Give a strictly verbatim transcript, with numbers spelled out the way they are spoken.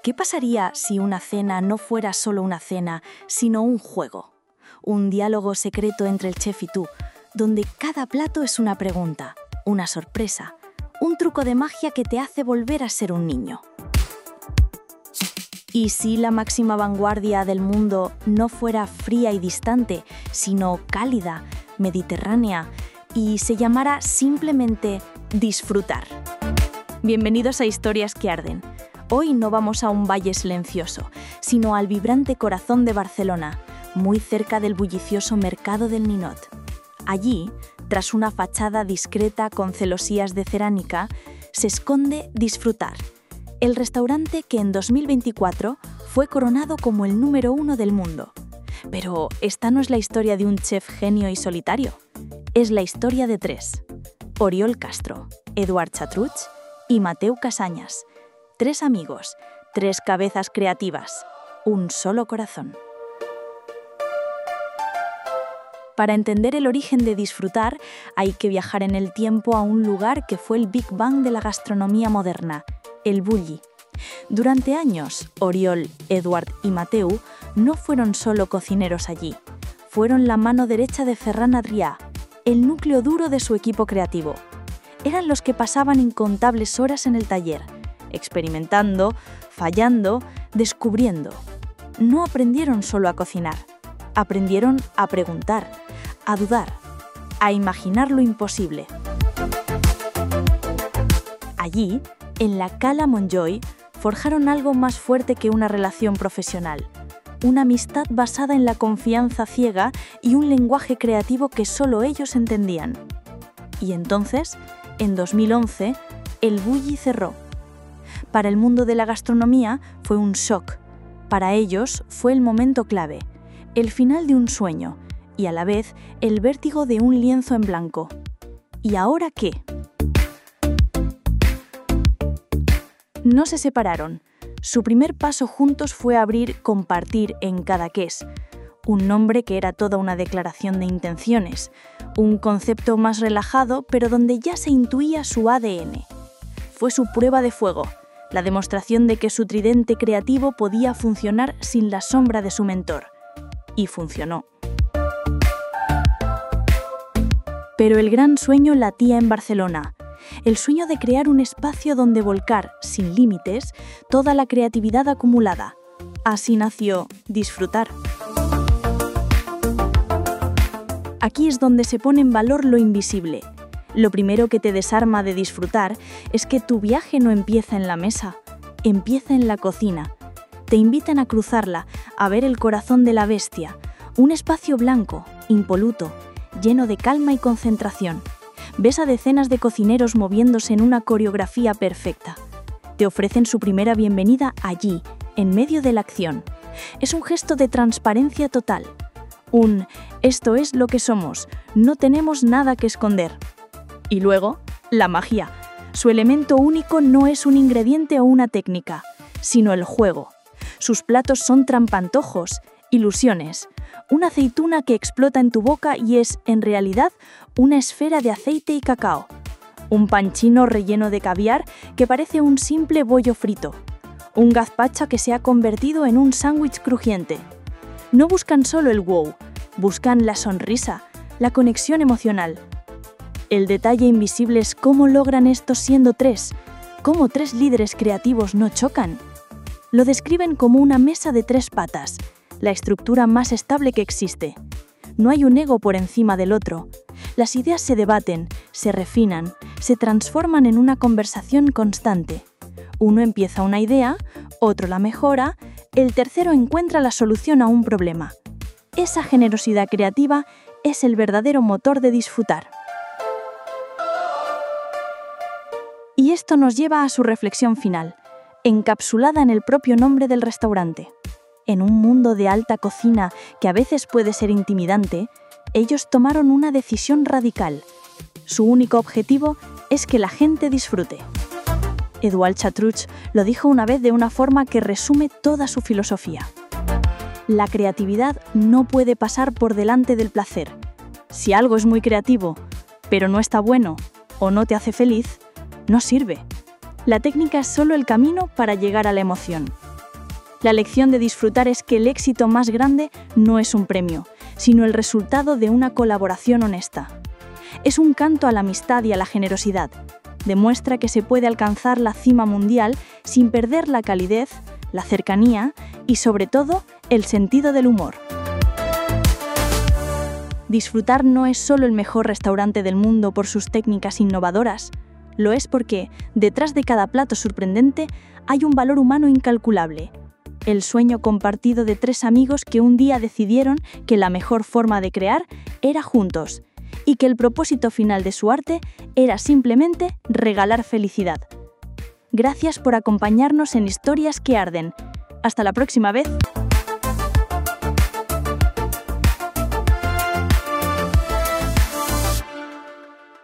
¿Qué pasaría si una cena no fuera solo una cena, sino un juego? Un diálogo secreto entre el chef y tú, donde cada plato es una pregunta, una sorpresa, un truco de magia que te hace volver a ser un niño. ¿Y si la máxima vanguardia del mundo no fuera fría y distante, sino cálida, mediterránea, y se llamara simplemente disfrutar? Bienvenidos a Historias que Arden. Hoy no vamos a un valle silencioso, sino al vibrante corazón de Barcelona, muy cerca del bullicioso mercado del Ninot. Allí, tras una fachada discreta con celosías de cerámica, se esconde Disfrutar, el restaurante que en dos mil veinticuatro fue coronado como el número uno del mundo. Pero esta no es la historia de un chef genio y solitario, es la historia de tres: Oriol Castro, Eduard Chatruch y Mateu Casañas. Tres amigos, tres cabezas creativas, un solo corazón. Para entender el origen de Disfrutar, hay que viajar en el tiempo a un lugar que fue el Big Bang de la gastronomía moderna, el Bulli. Durante años, Oriol, Eduard y Mateu no fueron solo cocineros allí, fueron la mano derecha de Ferran Adrià, el núcleo duro de su equipo creativo. Eran los que pasaban incontables horas en el taller, experimentando, fallando, descubriendo. No aprendieron solo a cocinar, aprendieron a preguntar, a dudar, a imaginar lo imposible. Allí, en la Cala Montjuïc, forjaron algo más fuerte que una relación profesional, una amistad basada en la confianza ciega y un lenguaje creativo que solo ellos entendían. Y entonces, en dos mil once, el Bulli cerró. Para el mundo de la gastronomía fue un shock. Para ellos fue el momento clave, el final de un sueño y a la vez el vértigo de un lienzo en blanco. ¿Y ahora qué? No se separaron. Su primer paso juntos fue abrir Compartir en Cadaqués, un nombre que era toda una declaración de intenciones, un concepto más relajado pero donde ya se intuía su A D N. Fue su prueba de fuego, la demostración de que su tridente creativo podía funcionar sin la sombra de su mentor. Y funcionó. Pero el gran sueño latía en Barcelona, el sueño de crear un espacio donde volcar, sin límites, toda la creatividad acumulada. Así nació Disfrutar. Aquí es donde se pone en valor lo invisible. Lo primero que te desarma de disfrutar es que tu viaje no empieza en la mesa, empieza en la cocina. Te invitan a cruzarla, a ver el corazón de la bestia, un espacio blanco, impoluto, lleno de calma y concentración. Ves a decenas de cocineros moviéndose en una coreografía perfecta. Te ofrecen su primera bienvenida allí, en medio de la acción. Es un gesto de transparencia total. Un «esto es lo que somos, no tenemos nada que esconder». Y luego, la magia. Su elemento único no es un ingrediente o una técnica, sino el juego. Sus platos son trampantojos, ilusiones. Una aceituna que explota en tu boca y es, en realidad, una esfera de aceite y cacao. Un pan chino relleno de caviar que parece un simple bollo frito. Un gazpacho que se ha convertido en un sándwich crujiente. No buscan solo el wow, buscan la sonrisa, la conexión emocional. El detalle invisible es cómo logran esto siendo tres, cómo tres líderes creativos no chocan. Lo describen como una mesa de tres patas, la estructura más estable que existe. No hay un ego por encima del otro. Las ideas se debaten, se refinan, se transforman en una conversación constante. Uno empieza una idea, otro la mejora, el tercero encuentra la solución a un problema. Esa generosidad creativa es el verdadero motor de Disfrutar. Y esto nos lleva a su reflexión final, encapsulada en el propio nombre del restaurante. En un mundo de alta cocina que a veces puede ser intimidante, ellos tomaron una decisión radical. Su único objetivo es que la gente disfrute. Eduard Chatruch lo dijo una vez de una forma que resume toda su filosofía. La creatividad no puede pasar por delante del placer. Si algo es muy creativo, pero no está bueno o no te hace feliz, no sirve. La técnica es solo el camino para llegar a la emoción. La lección de disfrutar es que el éxito más grande no es un premio, sino el resultado de una colaboración honesta. Es un canto a la amistad y a la generosidad. Demuestra que se puede alcanzar la cima mundial sin perder la calidez, la cercanía y, sobre todo, el sentido del humor. Disfrutar no es solo el mejor restaurante del mundo por sus técnicas innovadoras, lo es porque, detrás de cada plato sorprendente, hay un valor humano incalculable. El sueño compartido de tres amigos que un día decidieron que la mejor forma de crear era juntos, y que el propósito final de su arte era simplemente regalar felicidad. Gracias por acompañarnos en Historias que Arden. Hasta la próxima vez.